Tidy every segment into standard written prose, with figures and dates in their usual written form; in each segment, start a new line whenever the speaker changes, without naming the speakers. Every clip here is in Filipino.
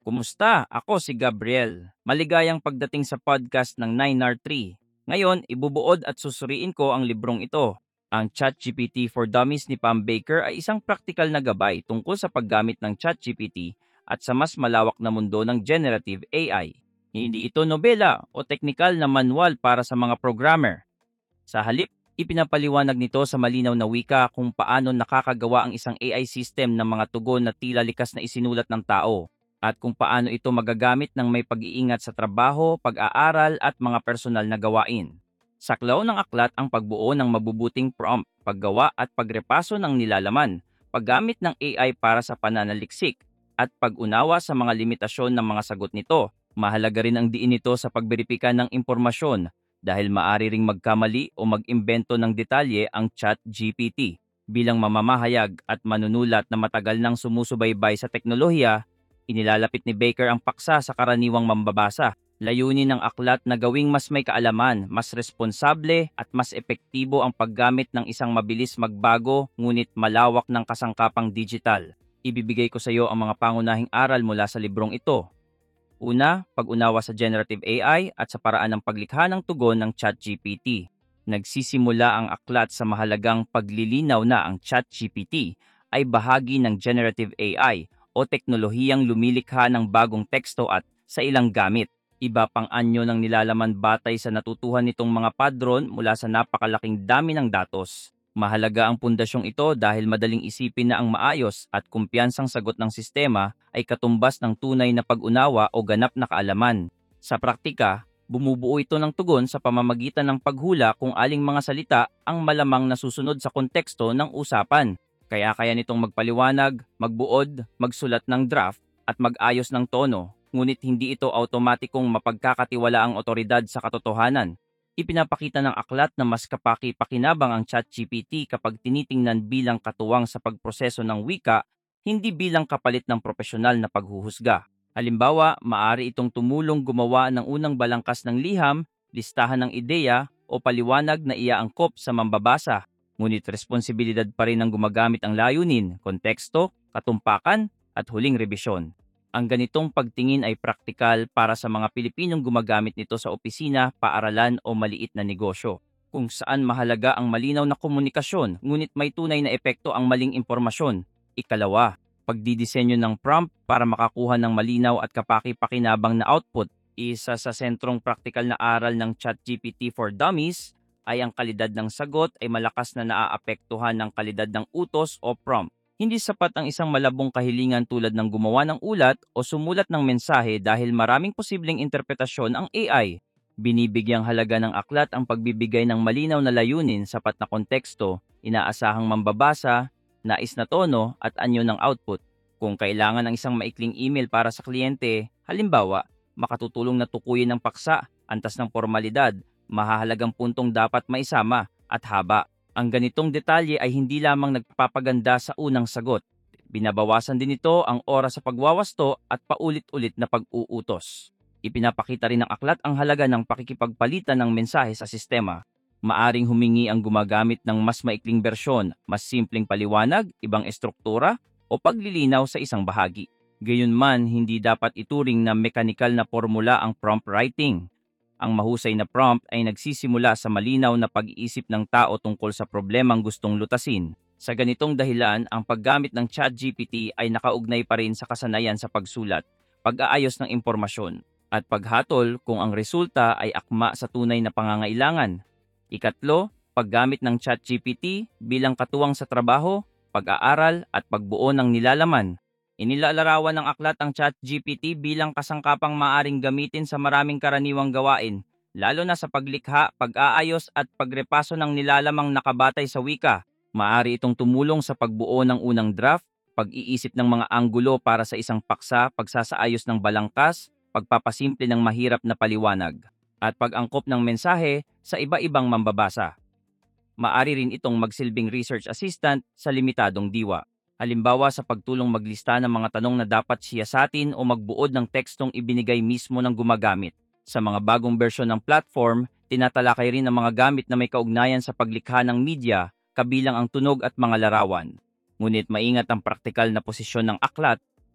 Kumusta? Ako si Gabriel. Maligayang pagdating sa podcast ng 9R3. Ngayon, ibubuod at susuriin ko ang librong ito. Ang ChatGPT for Dummies ni Pam Baker ay isang praktikal na gabay tungkol sa paggamit ng ChatGPT at sa mas malawak na mundo ng generative AI. Hindi ito nobela o teknikal na manual para sa mga programmer. Sa halip, ipinapaliwanag nito sa malinaw na wika kung paano nakakagawa ang isang AI system ng mga tugon na tila likas na isinulat ng tao at kung paano ito magagamit ng may pag-iingat sa trabaho, pag-aaral at mga personal na gawain. Saklaw ng aklat ang pagbuo ng mabubuting prompt, paggawa at pagrepaso ng nilalaman, paggamit ng AI para sa pananaliksik, at pag-unawa sa mga limitasyon ng mga sagot nito. Mahalaga rin ang diin nito sa pagberipika ng impormasyon dahil maaari ring magkamali o mag-imbento ng detalye ang ChatGPT. Bilang mamamahayag at manunulat na matagal nang sumusubaybay sa teknolohiya, inilalapit ni Baker ang paksa sa karaniwang mambabasa. Layunin ng aklat na gawing mas may kaalaman, mas responsable at mas epektibo ang paggamit ng isang mabilis magbago ngunit malawak ng kasangkapang digital. Ibibigay ko sa iyo ang mga pangunahing aral mula sa librong ito. Una, pag-unawa sa generative AI at sa paraan ng paglikha ng tugon ng ChatGPT. Nagsisimula ang aklat sa mahalagang paglilinaw na ang ChatGPT ay bahagi ng generative AI o teknolohiyang lumilikha ng bagong teksto at sa ilang gamit. Iba pang anyo ng nilalaman batay sa natutuhan nitong mga padron mula sa napakalaking dami ng datos. Mahalaga ang pundasyong ito dahil madaling isipin na ang maayos at kumpiyansang sagot ng sistema ay katumbas ng tunay na pag-unawa o ganap na kaalaman. Sa praktika, bumubuo ito ng tugon sa pamamagitan ng paghula kung aling mga salita ang malamang nasusunod sa konteksto ng usapan. Kaya nitong magpaliwanag, magbuod, magsulat ng draft at mag-ayos ng tono, ngunit hindi ito automatikong mapagkakatiwala ang otoridad sa katotohanan. Ipinapakita ng aklat na mas kapaki-pakinabang ang ChatGPT kapag tinitingnan bilang katuwang sa pagproseso ng wika, hindi bilang kapalit ng profesional na paghuhusga. Halimbawa, maaari itong tumulong gumawa ng unang balangkas ng liham, listahan ng ideya o paliwanag na iaangkop sa mambabasa. Ngunit responsibilidad pa rin ng gumagamit ang layunin, konteksto, katumpakan at huling rebisyon. Ang ganitong pagtingin ay praktikal para sa mga Pilipinong gumagamit nito sa opisina, paaralan o maliit na negosyo, kung saan mahalaga ang malinaw na komunikasyon ngunit may tunay na epekto ang maling impormasyon. Ikalawa, pagdidisenyo ng prompt para makakuha ng malinaw at kapaki-pakinabang na output. Isa sa sentrong praktikal na aral ng ChatGPT for Dummies ay ang kalidad ng sagot ay malakas na naaapektuhan ng kalidad ng utos o prompt. Hindi sapat ang isang malabong kahilingan tulad ng gumawa ng ulat o sumulat ng mensahe dahil maraming posibleng interpretasyon ang AI. Binibigyang halaga ng aklat ang pagbibigay ng malinaw na layunin, sapat na konteksto, inaasahang mambabasa, nais na tono at anyo ng output. Kung kailangan ng isang maikling email para sa kliyente, halimbawa, makatutulong na tukuyin ng paksa, antas ng formalidad, mahahalagang puntong dapat maisama, at haba. Ang ganitong detalye ay hindi lamang nagpapaganda sa unang sagot. Binabawasan din ito ang oras sa pagwawasto at paulit-ulit na pag-uutos. Ipinapakita rin ng aklat ang halaga ng pakikipagpalitan ng mensahe sa sistema. Maaring humingi ang gumagamit ng mas maikling bersyon, mas simpleng paliwanag, ibang estruktura, o paglilinaw sa isang bahagi. Gayunman, hindi dapat ituring na mekanikal na formula ang prompt writing. Ang mahusay na prompt ay nagsisimula sa malinaw na pag-iisip ng tao tungkol sa problemang gustong lutasin. Sa ganitong dahilan, ang paggamit ng ChatGPT ay nakaugnay pa rin sa kasanayan sa pagsulat, pag-aayos ng impormasyon, at paghatol kung ang resulta ay akma sa tunay na pangangailangan. Ikatlo, paggamit ng ChatGPT bilang katuwang sa trabaho, pag-aaral at pagbuo ng nilalaman. Inilalarawan ng aklat ang ChatGPT bilang kasangkapang maaring gamitin sa maraming karaniwang gawain, lalo na sa paglikha, pag-aayos at pagrepaso ng nilalamang nakabatay sa wika. Maaari itong tumulong sa pagbuo ng unang draft, pag-iisip ng mga anggulo para sa isang paksa, pagsasaayos ng balangkas, pagpapasimple ng mahirap na paliwanag, at pag-angkop ng mensahe sa iba-ibang mambabasa. Maaari rin itong magsilbing research assistant sa limitadong diwa. Halimbawa sa pagtulong maglista ng mga tanong na dapat siyasatin o magbuod ng tekstong ibinigay mismo ng gumagamit. Sa mga bagong bersyon ng platform, tinatalakay rin ang mga gamit na may kaugnayan sa paglikha ng media, kabilang ang tunog at mga larawan. Ngunit maingat ang praktikal na posisyon ng aklat.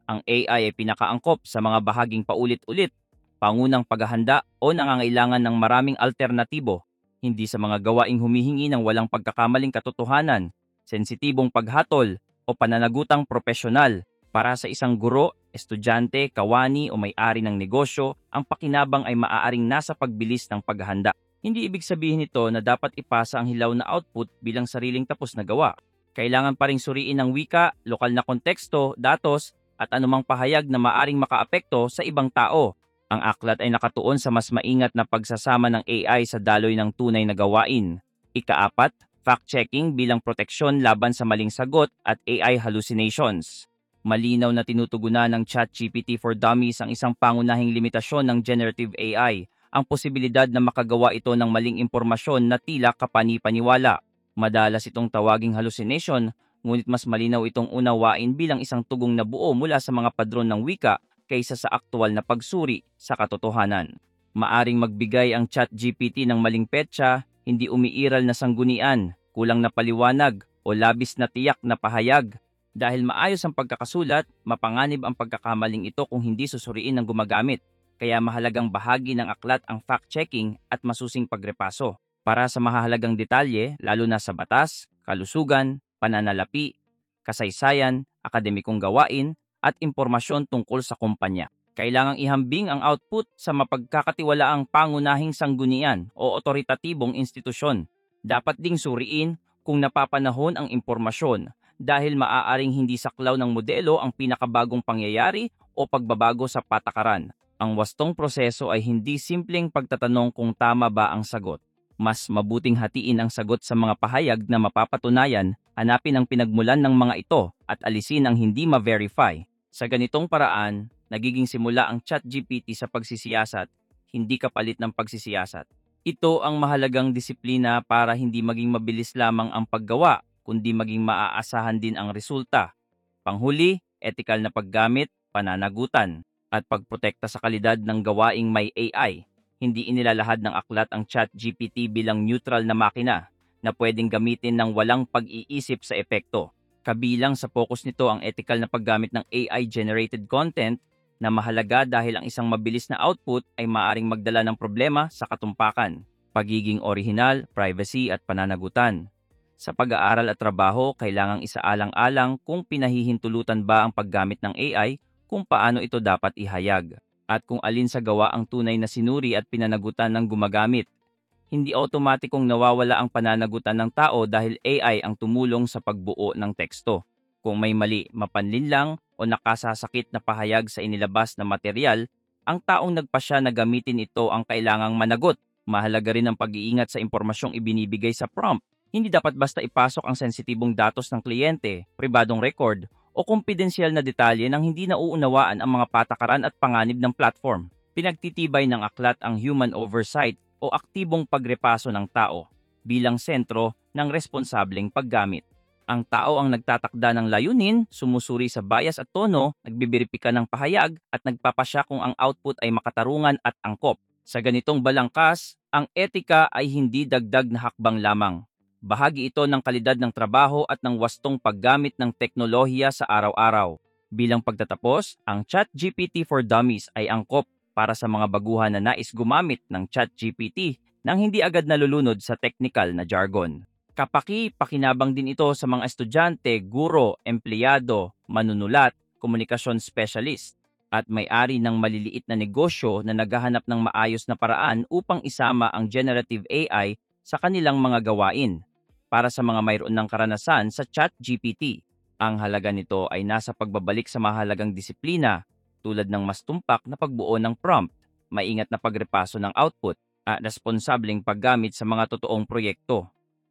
Ang AI ay pinakaangkop sa mga bahaging paulit-ulit, pangunang paghahanda o nangangailangan ng maraming alternatibo, hindi sa mga gawaing humihingi ng walang pagkakamaling katotohanan, sensitibong paghatol o pananagutang propesyonal. Para sa isang guro, estudyante, kawani o may-ari ng negosyo, ang pakinabang ay maaaring nasa pagbilis ng paghahanda. Hindi ibig sabihin nito na dapat ipasa ang hilaw na output bilang sariling tapos na gawa. Kailangan pa ring suriin ang wika, lokal na konteksto, datos, at anumang pahayag na maaring makaapekto sa ibang tao. Ang aklat ay nakatuon sa mas maingat na pagsasama ng AI sa daloy ng tunay na gawain. Ikaapat, fact-checking bilang proteksyon laban sa maling sagot at AI hallucinations. Malinaw na tinutugunan ng ChatGPT for Dummies ang isang pangunahing limitasyon ng generative AI, ang posibilidad na makagawa ito ng maling impormasyon na tila kapani-paniwala. Madalas itong tawaging hallucination, ngunit mas malinaw itong unawain bilang isang tugong na buo mula sa mga padron ng wika kaysa sa aktwal na pagsuri sa katotohanan. Maaring magbigay ang ChatGPT ng maling petsa, hindi umiiral na sanggunian, kulang na paliwanag o labis na tiyak na pahayag. Dahil maayos ang pagkakasulat, mapanganib ang pagkakamaling ito kung hindi susuriin ng gumagamit. Kaya mahalagang bahagi ng aklat ang fact-checking at masusing pagrepaso. Para sa mahalagang detalye, lalo na sa batas, kalusugan, pananalapi, kasaysayan, akademikong gawain, at impormasyon tungkol sa kumpanya. Kailangang ihambing ang output sa mapagkakatiwalaang pangunahing sanggunian o otoritatibong institusyon. Dapat ding suriin kung napapanahon ang impormasyon dahil maaaring hindi saklaw ng modelo ang pinakabagong pangyayari o pagbabago sa patakaran. Ang wastong proseso ay hindi simpleng pagtatanong kung tama ba ang sagot. Mas mabuting hatiin ang sagot sa mga pahayag na mapapatunayan, hanapin ang pinagmulan ng mga ito at alisin ang hindi ma-verify. Sa ganitong paraan, nagiging simula ang ChatGPT sa pagsisiyasat, hindi kapalit ng pagsisiyasat. Ito ang mahalagang disiplina para hindi maging mabilis lamang ang paggawa, kundi maging maaasahan din ang resulta. Panghuli, etikal na paggamit, pananagutan, at pagprotekta sa kalidad ng gawaing may AI. Hindi inilalahad ng aklat ang ChatGPT bilang neutral na makina na pwedeng gamitin ng walang pag-iisip sa epekto. Kabilang sa focus nito ang etikal na paggamit ng AI-generated content na mahalaga dahil ang isang mabilis na output ay maaaring magdala ng problema sa katumpakan, pagiging orihinal, privacy at pananagutan. Sa pag-aaral at trabaho, kailangang isaalang-alang kung pinahihintulutan ba ang paggamit ng AI, kung paano ito dapat ihayag, at kung alin sa gawa ang tunay na sinuri at pinanagutan ng gumagamit. Hindi automatikong nawawala ang pananagutan ng tao dahil AI ang tumulong sa pagbuo ng teksto. Kung may mali, mapanlinlang o nakasasakit na pahayag sa inilabas na material, ang taong nagpasya na gamitin ito ang kailangang managot. Mahalaga rin ang pag-iingat sa impormasyong ibinibigay sa prompt. Hindi dapat basta ipasok ang sensitibong datos ng kliyente, pribadong record, o kumpidensyal na detalye nang hindi nauunawaan ang mga patakaran at panganib ng platform. Pinagtitibay ng aklat ang human oversight o aktibong pagrepaso ng tao bilang sentro ng responsableng paggamit. Ang tao ang nagtatakda ng layunin, sumusuri sa bias at tono, nagbibiripika ng pahayag at nagpapasya kung ang output ay makatarungan at angkop. Sa ganitong balangkas, ang etika ay hindi dagdag na hakbang lamang. Bahagi ito ng kalidad ng trabaho at ng wastong paggamit ng teknolohiya sa araw-araw. Bilang pagtatapos, ang ChatGPT for Dummies ay angkop para sa mga baguhan na nais gumamit ng ChatGPT nang hindi agad nalulunod sa technical na jargon. Pakinabang din ito sa mga estudyante, guro, empleyado, manunulat, komunikasyon specialist, at may-ari ng maliliit na negosyo na naghahanap ng maayos na paraan upang isama ang generative AI sa kanilang mga gawain. Para sa mga mayroon ng karanasan sa ChatGPT, ang halaga nito ay nasa pagbabalik sa mahalagang disiplina tulad ng mas tumpak na pagbuo ng prompt, maingat na pagrepaso ng output, at responsableng paggamit sa mga totoong proyekto.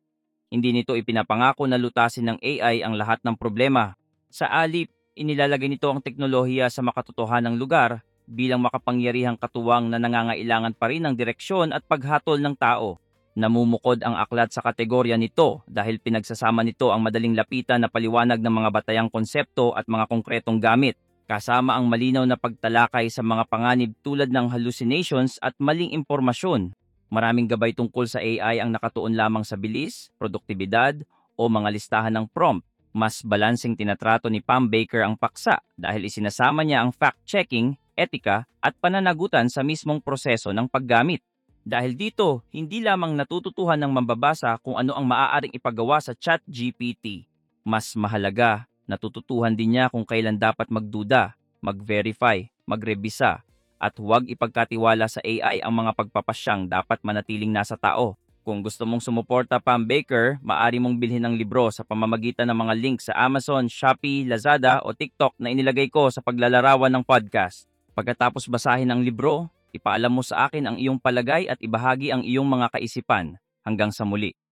Hindi nito ipinapangako na lutasin ng AI ang lahat ng problema. Sa alip, inilalagay nito ang teknolohiya sa makatotohanang lugar bilang makapangyarihang katuwang na nangangailangan pa rin ng direksyon at paghatol ng tao. Namumukod ang aklat sa kategorya nito dahil pinagsasama nito ang madaling lapitan na paliwanag ng mga batayang konsepto at mga konkretong gamit, kasama ang malinaw na pagtalakay sa mga panganib tulad ng hallucinations at maling impormasyon. Maraming gabay tungkol sa AI ang nakatuon lamang sa bilis, produktibidad, o mga listahan ng prompt, Mas balanseng tinatrato ni Pam Baker ang paksa dahil isinasama niya ang fact-checking, etika at pananagutan sa mismong proseso ng paggamit. Dahil dito, hindi lamang natututuhan ng mambabasa kung ano ang maaaring ipagawa sa ChatGPT. Mas mahalaga, natututuhan din niya kung kailan dapat magduda, mag-verify, magrebisa, at huwag ipagkatiwala sa AI ang mga pagpapasyang dapat manatiling nasa tao. Kung gusto mong sumuporta Pam Baker, maaari mong bilhin ang libro sa pamamagitan ng mga link sa Amazon, Shopee, Lazada o TikTok na inilagay ko sa paglalarawan ng podcast. Pagkatapos basahin ang libro, ipaalam mo sa akin ang iyong palagay at ibahagi ang iyong mga kaisipan. Hanggang sa muli.